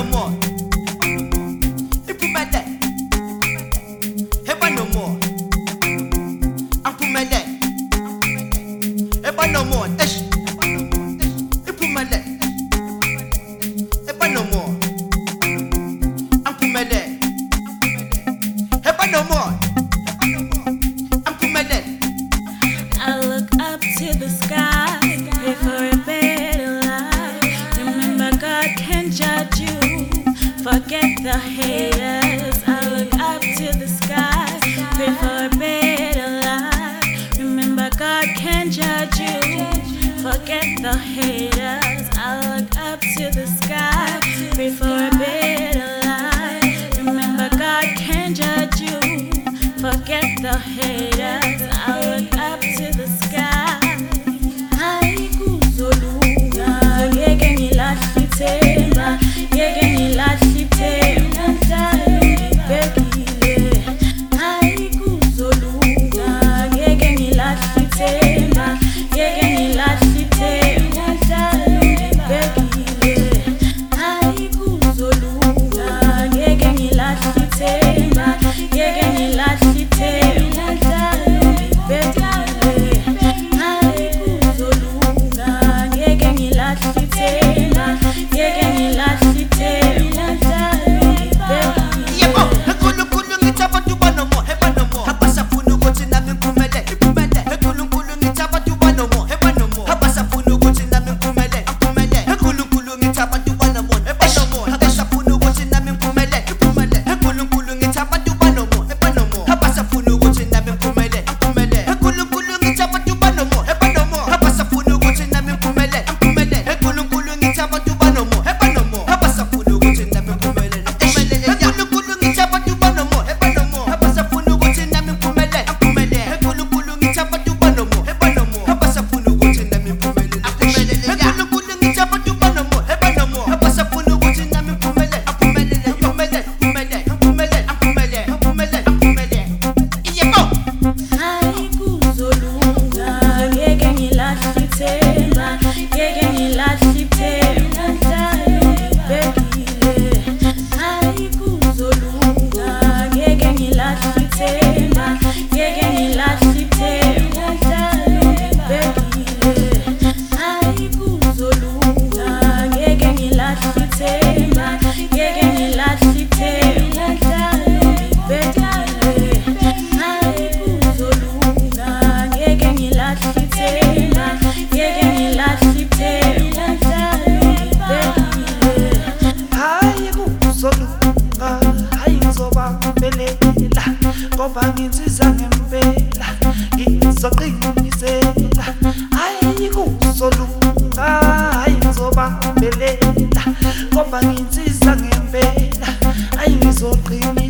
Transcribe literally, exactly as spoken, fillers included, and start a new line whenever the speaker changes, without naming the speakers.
no more. Ipumele. Eba no more. Ampumele. Eba no more. Esh. Ipumele. Eba no more. Ampumele. Eba no more. Ampumele.
I look up to the sky, pray for a better life. Remember, God can judge you. Forget the haters. I look up to the sky, pray for a better life. Remember, God can judge you. Forget the haters. I look up to the sky, pray for a better life. Remember, God can judge you. Forget the haters. I look up to the sky. Haikuzolunga, ngeke ngilahlithemba, ngeke ngilahlithemba, ngibekile. Haikuzolunga, ngeke ngilahlithemba, ngeke ngilahlithemba, ngibekile. Haikuzolunga, ngeke ngilahlithemba, ngeke ngilahlithemba, ngibekile.
Ngoba nginsizwa ngempela ngizoqinisela, hayi kuzolunga, hayi ngizobambelela. Ngoba nginsizwa ngempela, hayi ngizoqinisela.